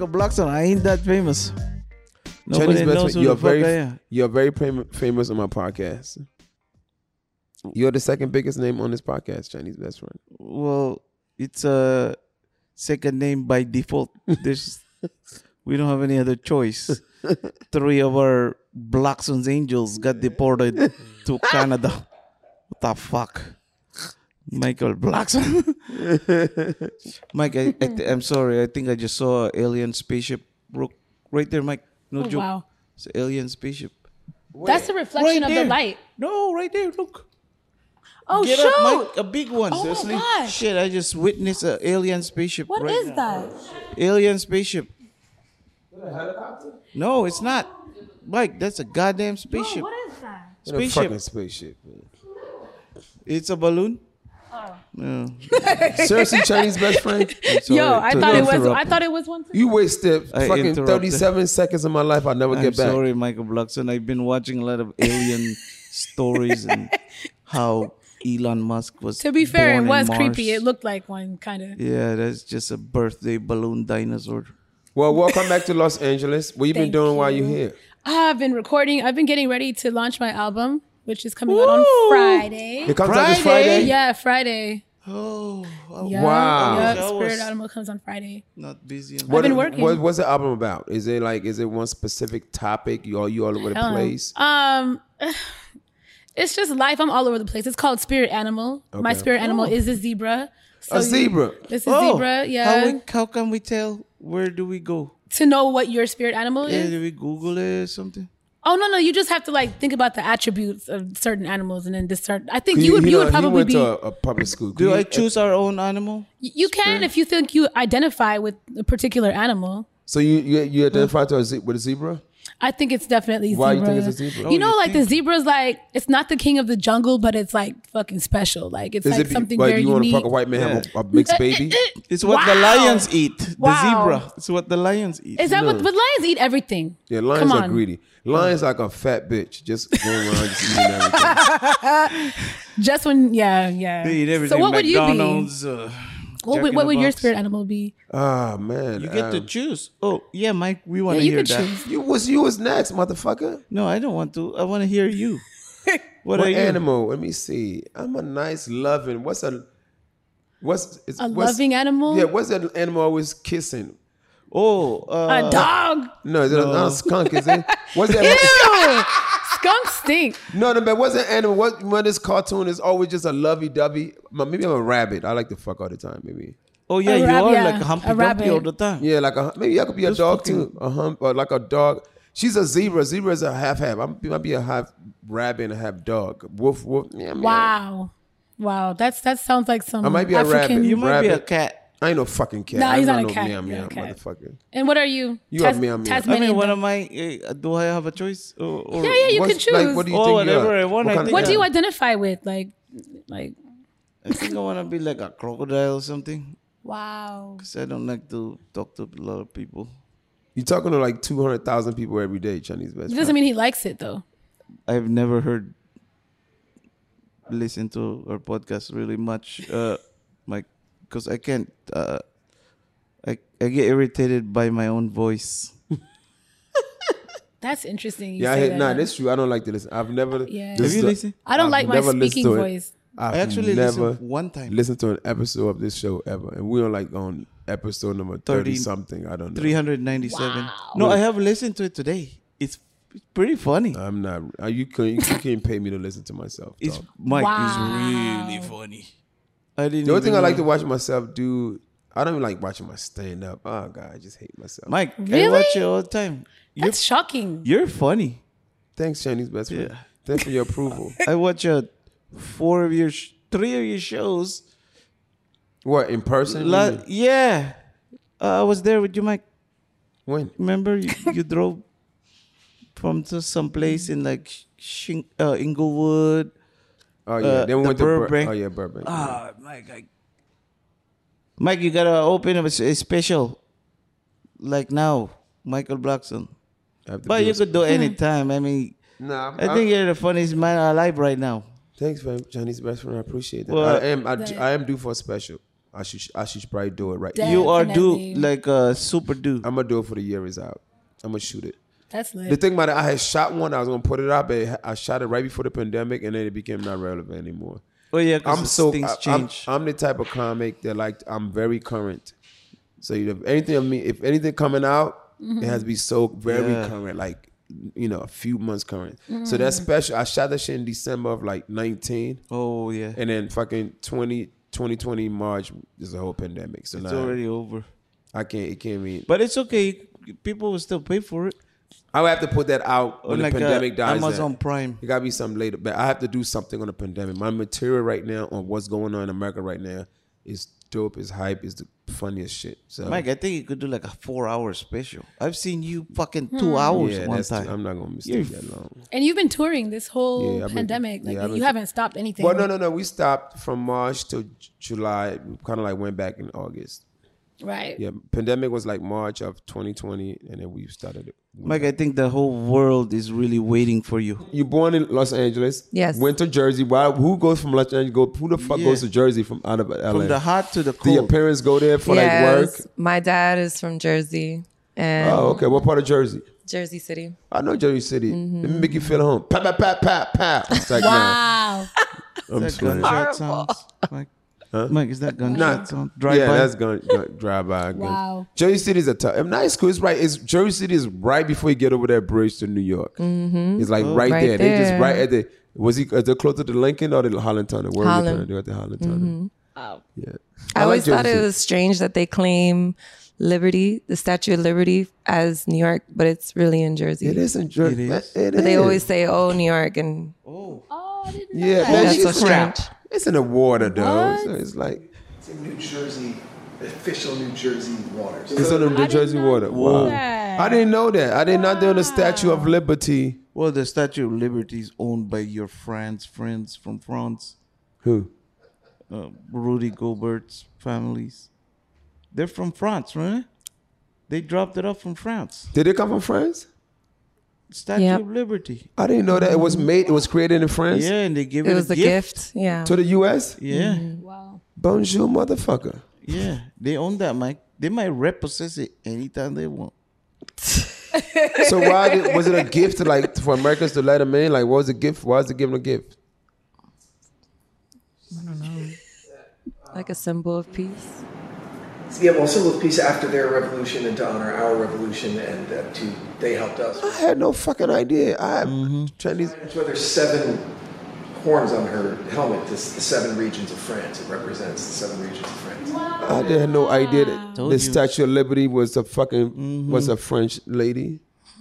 Michael Blackson. I ain't that famous. Nobody Chinese best knows friend, who the fuck I am. you're very famous on my podcast. You're the second biggest name on this podcast, Chinese best friend. Well, it's a second name by default. We don't have any other choice. 3 of our Blackson's Angels got deported to Canada. What the fuck? Michael Blackson. Mike, I'm sorry. I think I just saw an alien spaceship right there, Mike. No joke. Wow. It's an alien spaceship. That's the reflection Right of there. the light. No, right there. Look. Oh, Get shoot. up, Mike. A big one. Oh, my Seriously. gosh. Shit, I just witnessed an alien spaceship. What right is now. that? Alien spaceship. No, it's not. Mike, that's a goddamn spaceship. What is that? What a Spaceship. fucking spaceship. Man. It's a balloon. Oh. No. Seriously, Chinese best friend? Sorry Yo, I to thought it was. interrupt. I thought it was one. You wasted I fucking interrupted. 37 seconds of my life I'll never I'm get back. sorry, Michael Blackson. I've been watching a lot of alien stories and how Elon Musk was. To be fair, it born was in creepy. Mars. It looked like one, kind of. Yeah, that's just a birthday balloon dinosaur. Well, welcome back to Los Angeles. What you been Thank doing while you. you're here? I've been recording. I've been getting ready to launch my album, which is coming out on Woo! Friday. It comes out this Friday? Friday? Yeah, Friday. Oh, Yeah, Wow. Yeah, I was Spirit Animal comes on Friday. not busy. I've been working. What's the album about? Is it one specific topic? You all over the Hell no. place? It's just life. I'm all over the place. It's called Spirit Animal. My Okay. spirit animal is a zebra. So A zebra. It's a zebra. Yeah. How can we tell? Where do we go? To know what your spirit animal Yeah, is. do we Google it or something? Oh no, you just have to like think about the attributes of certain animals and then discern. I think He- you would he probably went be. to a public school. Do I choose our own animal? You can if you think you identify with a particular animal. So you identify with a zebra? I think it's definitely Why zebra. you think it's a zebra? You know, you like the think? zebra's like it's not the king of the jungle, but it's like fucking special. Like it's Is like it something like very you want to unique. fuck a white man have a mixed baby? It's what the Wow. lions eat. The Wow. zebra. It's what the lions eat. Is that what? But lions eat everything. Yeah, lions Come are on. greedy. Lions like a fat bitch, just going around just eating everything. Just when, yeah. They eat everything. So what would you be? McDonald's, What Jack would, in what the would your Box. spirit animal be? Ah man, You get to choose. Oh, yeah, Mike, we want Yeah, to you hear could that. choose. you was next, motherfucker. No, I don't want to. I want to hear you. What What are you? animal? Let me see. I'm a nice loving. What's A loving animal? Yeah, what's that animal always kissing? Oh, A dog. No, is it not a skunk? Is it? What's that? Ew. Skunks stink. No, but what's that animal? What this cartoon is always just a lovey-dovey. Maybe I'm a rabbit. I like to fuck all the time. Maybe. oh yeah, A you rab- are yeah, like a Humpty a Dumpty rabbit. all the time. Yeah, maybe I could be a Just dog fucking- too. Or like a dog. She's a zebra. Zebra is a half-half. I might be a half rabbit and a half dog. Woof woof. Yeah, man. Wow. That sounds like some I might be a African. rabbit. You might be a Rabbit. cat. I ain't no fucking cat. No, I he's ain't not a no cat. Meow, You're meow, a cat. motherfucker. And what are you? You are meow, meow. I Tasmanian. mean, what dog. am I? Do I have a choice? Or Yeah, you can choose. Like, what do you Oh, think whatever you are? I want, I kind of think What do you cat? identify with? Like, I think I want to be like a crocodile or something. wow. Because I don't like to talk to a lot of people. You talking to like 200,000 people every day, Chinese best It friend. doesn't mean he likes it though. I've never listen to our podcast really much, Mike, because I can't. I get irritated by my own voice. That's interesting. You Yeah, say that, huh? that's true. I don't like to listen. I've never. Yeah. this Have you is- listened? I don't I've like my never listened speaking to it. voice. I've I actually never listened one time. listened to an episode of this show ever, and we're like on episode number 30 something. I don't know. 397. Wow. No, I have listened to it today. It's pretty funny. I'm not. You can't pay me to listen to myself. It's dog. Mike Wow. is really funny. I didn't. The only thing even I like know. to watch myself do. I don't even like watching my stand up. Oh God, I just hate myself. Mike, I Really? watch it all the time. That's shocking. You're funny. Thanks, Chinese best friend. Yeah. Thanks for your approval. I watch 3 of your shows. What in person? Yeah, I was there with you, Mike. When? Remember you drove from to some place in like Inglewood. Oh yeah, then we the went to Burbank. Oh yeah, Burbank. Mike, you gotta open up a special, like now, Michael Blackson. I have to But do you a- could do any time. I mean, Nah, I think you're the funniest man alive right now. Thanks, man, Chinese best friend. I appreciate that. Well, I am due for a special. I should probably do it right. You are due, Definitely. like super due. I'm gonna do it for the year is out. I'm gonna shoot it. That's lit. The thing about it, I had shot one. I was gonna put it out, but I shot it right before the pandemic, and then it became not relevant anymore. Oh yeah, because things I'm change. the type of comic that I'm very current. So if anything coming out, it has to be so very current, like a few months current. So that's special. I shot that shit in December of like 19, Oh yeah, and then fucking 2020 March is the whole pandemic. So it's now already over. it can't be. But it's okay. People will still pay for it. I would have to put that out when Like the pandemic dies. Amazon Prime. It gotta be something later, but I have to do something on the pandemic. My material right now on what's going on in America right now is dope, is hype, is the funniest shit. So Mike, I think you could do like a 4-hour special. I've seen you fucking 2 hours yeah, one time. I'm not gonna stay that long. And you've been touring this whole Yeah, I've been- pandemic. Like yeah, I've been- you haven't stopped anything. Well, no. We stopped from March to July. We kind of like went back in August. Right. Yeah, pandemic was like March of 2020, and then we started it. Mike, I think the whole world is really waiting for you. You born in Los Angeles? Yes. Went to Jersey. Who goes from Los Angeles? Who the fuck Yeah. goes to Jersey from out of LA? From the hot to the Do your cold. parents go there for like work? My dad is from Jersey and Oh, okay. What part of Jersey? Jersey City. I know Jersey City. Let me make you feel at home. Pow, pow, pow, pow, pow. It's like, Wow. I'm Is that sweating. gunshot sounds? Mike? Mike, is that gunshot Nah. sound? Drive Yeah, by? that's going drive by. Wow. Jersey City is a tough. Nice school. It's right. Jersey City is right before you get over that bridge to New York. It's like right, Right there. They just there. right at the. Is it closer to Lincoln or the Holland Tunnel? Where Holland. They're at the Holland Tunnel. Wow. Yeah. I always like thought Jersey it was strange that they claim Liberty, the Statue of Liberty, as New York, but it's really in Jersey. It is in Jersey. It is. It But they is. always say, "Oh, New York," and Oh, I didn't know Yeah, that. man, that's she's so crap. strange. It's in the water though. What? So it's like It's in New Jersey, official New Jersey waters. it's on the New did Jersey not water. know Wow. that. I didn't know that. I did not know the Statue of Liberty. Well, the Statue of Liberty is owned by your friends from France. Who? Rudy Gobert's families. They're from France, right? They dropped it off from France. Did it come from France? Statue Yep. of Liberty. I didn't know that it was made. It was created in France. Yeah, and they give it it was a a gift. Yeah. To the U.S. Yeah, Wow. Bonjour, motherfucker. yeah. They own that, Mike. They might repossess it anytime they want. So was it a gift to like for Americans to let them in? Like, what was the gift? Why was it given a gift? Like a symbol of peace. Yeah, well, symbol of peace after their revolution and to honor our revolution, and they helped us. I had no fucking idea. I have Chinese. That's why there's 7 horns on her helmet. This the 7 regions of France. It represents the 7 regions of France. I had no idea that Told the you. Statue of Liberty was a fucking was a French lady.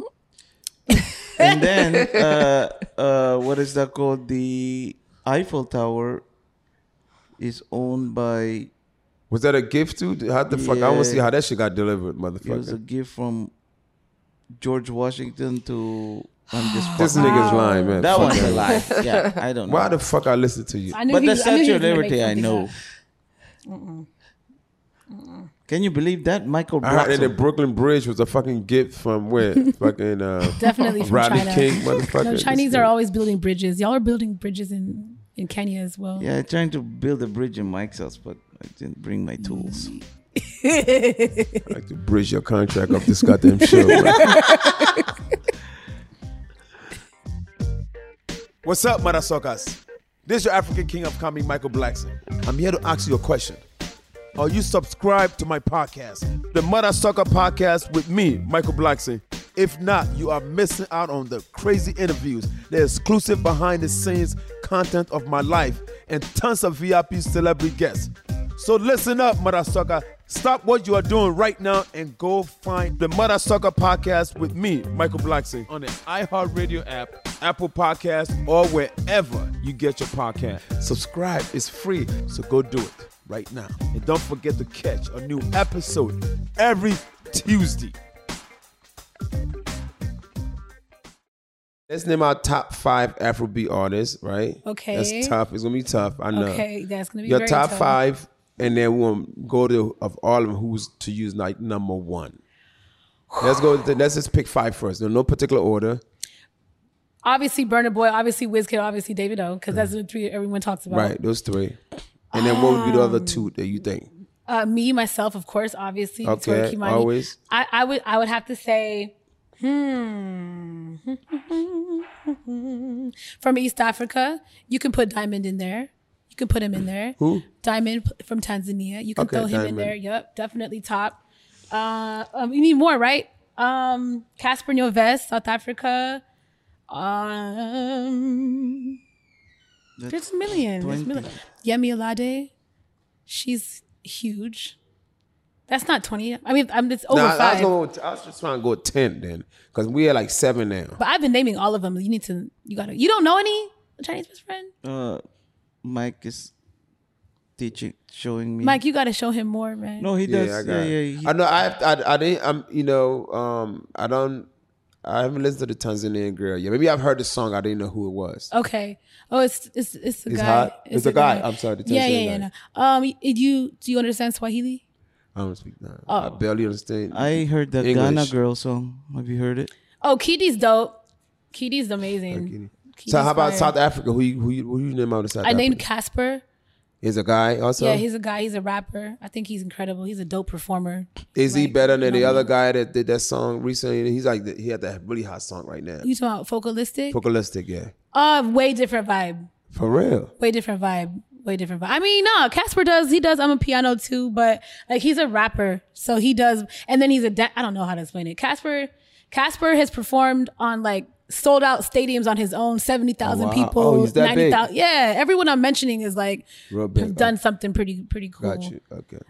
And then, what is that called? The Eiffel Tower is owned by. Was that a gift too? How the fuck? I want to see Yeah. how that shit got delivered, It was a motherfucker. gift from George Washington to. I'm just This fucking- nigga's lying, man. That Fuck one's a that. lie. Yeah, I don't know. Why the fuck I listen to you? I knew But he the was- I knew he Statue of was gonna make Liberty, I something know. up. Can you believe that? Michael I heard that the Blackson. Brooklyn Bridge was a fucking gift from where? fucking Definitely from Rodney China. King, motherfucker. No, Chinese are always building bridges. Y'all are building bridges in Kenya as well. Yeah, trying to build a bridge in Mike's house, but I didn't bring my tools. I like to bridge your contract off this goddamn show. Right? What's up, motherfuckers? This is your African King of Comedy, Michael Blackson. I'm here to ask you a question. Are you subscribed to my podcast, the Mother Sucker Podcast with me, Michael Blackson? If not, you are missing out on the crazy interviews, the exclusive behind-the-scenes content of my life, and tons of VIP celebrity guests. So listen up, Mother Sucker. Stop what you are doing right now and go find the Mother Sucker Podcast with me, Michael Blackson, on the iHeartRadio app, Apple Podcasts, or wherever you get your podcast. Subscribe. It's free, so go do it right now. And don't forget to catch a new episode every Tuesday. Let's name our top 5 Afrobeat artists, right? Okay. That's tough. It's going to be tough. I know. Okay, that's gonna be Your very top tough. 5, and then we'll go to of all of them who's to use like number 1. Let's just pick 5 first. In no particular order. Obviously, Burna Boy. Obviously, Wizkid. Obviously, Davido. Because that's the 3 everyone talks about. Right, those 3. And then what would be the other 2 that you think? Me, myself, of course, obviously. Okay, Victoria Kimani. always. I would have to say, from East Africa, you can put Diamond in there. You can put him in there. Who? Diamond from Tanzania. You can Okay, throw him in Diamond. there. Yep, definitely top. You need more, right? Casper Nyovest, South Africa. There's a million. There's a 20. million. Yemi Alade, she's huge. That's not 20. I mean, it's over Nah, 5. I was just trying to go 10 then, because we at like 7 now. But I've been naming all of them. You don't know any Chinese best friend? Mike is showing me. Mike, you got to show him more, man. No, he does. I Yeah, got it. he- I know. I didn't. I haven't listened to the Tanzanian girl yet. Maybe I've heard the song. I didn't know who it was. Okay. Oh, it's a It's guy. hot? It's a guy. I'm sorry, the Yeah, Tanzanian yeah. guy. No. Do you understand Swahili? I don't speak that. Oh. I barely understand. I heard the English. Ghana girl song. Have you heard it? Oh, Kidi's dope. Kidi's amazing. So how about Kidi's South fire. Africa? Who you name out of South I Africa? named Casper. Is a guy also? Yeah, he's a guy. He's a rapper. I think he's incredible. He's a dope performer. Is he Like, better than the phenomenal. other guy that did that song recently? He had that really hot song right now. You talking about Focalistic? Focalistic, yeah. Way different vibe. For real. Way different vibe. Way different vibe. I mean, no, Casper does. He does. I'm a piano too, but like he's a rapper, so he does. And then he's I don't know how to explain it. Casper has performed on like sold out stadiums on his own, 70,000 Oh, wow. people. Oh, he's that big. 90,000. Yeah, everyone I'm mentioning is like Real big. done something pretty cool. Got you. Okay.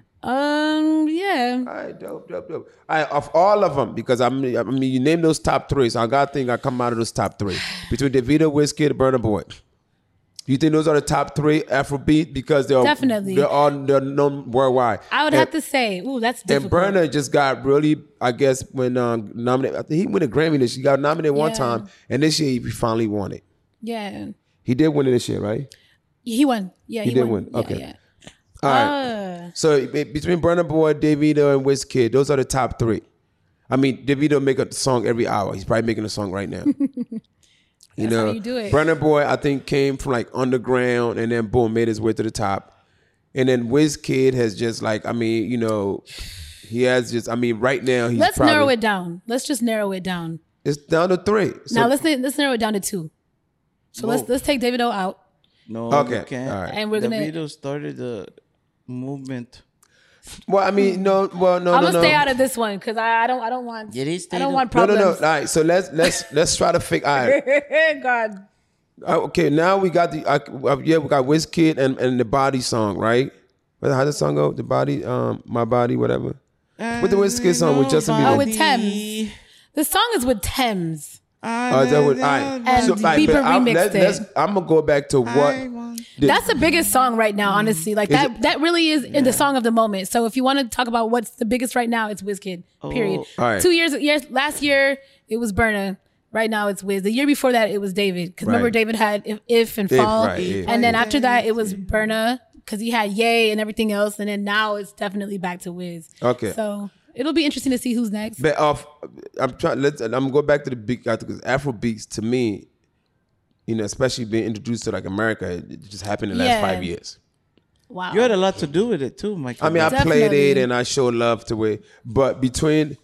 Yeah. All right, dope. All right, of all of them, because I mean, you name those top 3, so I got to think I come out of those top 3 between Davido, Wizkid, Burna Boy. You think those are the top 3 Afrobeat because Definitely. they're known worldwide? I would have to say, ooh, that's And difficult. Burna just got really, I guess, when nominated. I think he won a Grammy this year. He got nominated one Yeah. time, and this year he finally won it. Yeah. He did win it this year, right? He won. Yeah, He he, did won. win. Yeah, Okay. Yeah. All right. So between Burna Boy, Davido, and Wizkid, those are the top 3. I mean, Davido make a song every hour. He's probably making a song right now. That's how you do it. Burna Boy, I think, came from like underground and then boom, made his way to the top. And then Wizkid has just like, I mean, he has just, I mean, right now he's Let's probably, narrow it down. Let's just narrow it down. It's down to 3. So, Now let's narrow it down to 2. So let's take Davido out. No, Okay, you can't. all right. And we're gonna- Davido started the movement. well, I mean, no. I'm gonna stay out of this one because I don't want Yeah, they stay I don't the- want No. problems. All right, so let's try to figure. All right. God. Okay, now we got we got Wizkid and the Body song, right? How does the song go? The Body, My Body, whatever. With the Wizkid song with Justin Bieber. Oh, with Thames. The song is with Thames. Is that what? All right. And like, Bieber but remixed it. I'm gonna go back to what. That's the biggest song right now, honestly. Like that really is in the song of the moment. So if you want to talk about what's the biggest right now, it's Wizkid. Period. All right. 2 years last year it was Burna. Right now it's Wiz. The year before that it was David. Because remember Right. David had If and Fall. right, If. And then after that it was Burna because he had Ye and everything else. And then now it's definitely back to Wiz. Okay. So it'll be interesting to see who's next. But I'm gonna go back to the big because Afro beats to me, especially being introduced to like America, it just happened in the last Yeah. 5 years. Wow. You had a lot to do with it too, Mike. I mean, I played Definitely. it and I showed love to it, but between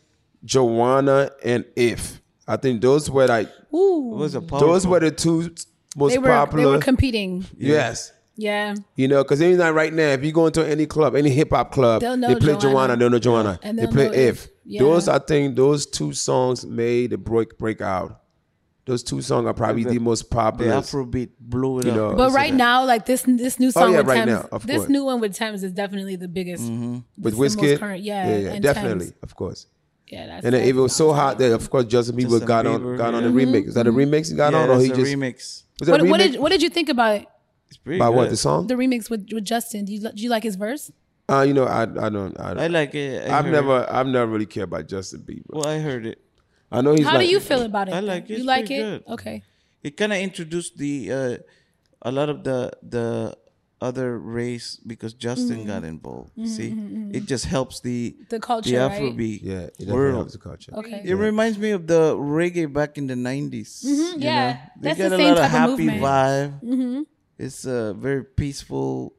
Joanna and If, I think those were like it was a those were the 2 most they popular. were competing. Yes. Yeah. Because even like right now, if you go into any club, any hip hop club, They'll know they play Joanna. Joanna, they'll know Joanna. And They they'll play know If. Yeah. Those, I think, those 2 songs made the break out. Those 2 songs are probably the most The popular. Afrobeat blew it You up. know, But right now, like this new song yeah, with right Thames, now, of this course. new one with Thames is definitely the biggest. with It's the most Wizkid, current, yeah, and definitely, Thames. of course. Yeah, that's And then it was so hot that, of course, Justin Bieber Justin got Bieber, on the yeah. remix. Is that a remix he got yeah, on, or that's he a just remix. was that a What remix? did you think about it? It's pretty By good. what, the song? The remix with Justin? Do you like his verse? I don't. I like it. I've never really cared about Justin Bieber. Well, I heard it. I know he's How like, do you feel about it? I like it. You It's like pretty it? good. Okay. It kind of introduced the a lot of the other race because Justin got involved. See, it just helps the culture, right? Afrobeat yeah, it definitely world. helps the culture. Okay. It reminds me of the reggae back in the 90s. you yeah. know? They That's got the a same lot of type of happy movement. vibe. It's a very peaceful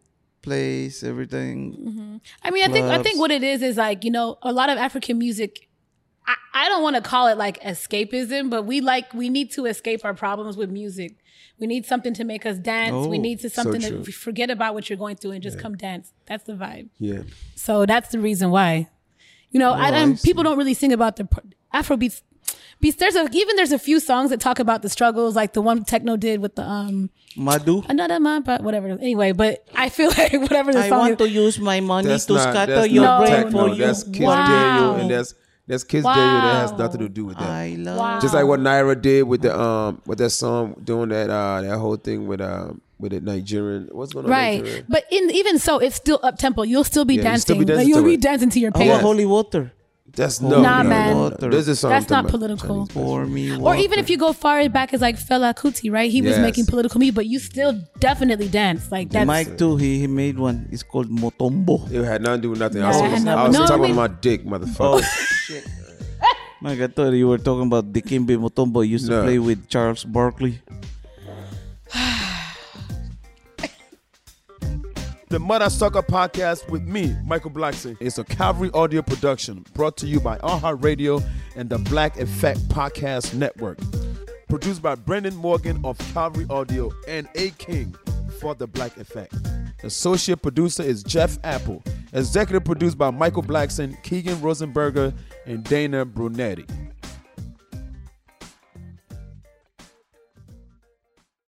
place, everything. I mean, I think what it is like, you know, a lot of African music. I don't want to call it like escapism, but we need to escape our problems with music. We need something to make us dance. We need something to forget about what you're going through and just come dance. That's the vibe. Yeah. So that's the reason why. You know, people don't really sing about the Afrobeats. There's a few songs that talk about the struggles, like the one Techno did with the Madu. Another man, but whatever. Anyway, but I feel like whatever the I song want to use my money to scatter your not brain techno. for you. That's Kiss Wow. Daniel, and that's Kiss Daniel. That has nothing to do with that. I love. Wow. Just like what Naira did with the with that song, doing that whole thing with the Nigerian. What's going on? right. Nigerian? But even so, it's still up tempo. You'll still be Yeah, dancing. you'll still be dancing You'll to be it. dancing to your Our pain. holy water That's Nah, man. Water. There's a song. That's I'm not talking about political. Chinese for me. Or Water. even if you go far back as like Fela Kuti, right? He was Yes. making political music, but you still definitely dance. Like that's Mike too, he made one. It's called Motombo. It had nothing to do with nothing. Yeah, I was, it had I was no- talking I mean- about my dick, motherfucker. Shit. Mike, I thought you were talking about Dikembe Mutombo. He used to No. play with Charles Barkley. The Mother Sucker Podcast with me, Michael Blackson, is a Calvary audio production brought to you by iHeart Radio and the Black Effect Podcast Network. Produced by Brendan Morgan of Calvary Audio and A. King for the Black Effect. Associate producer is Jeff Apple. Executive produced by Michael Blackson, Keegan Rosenberger, and Dana Brunetti.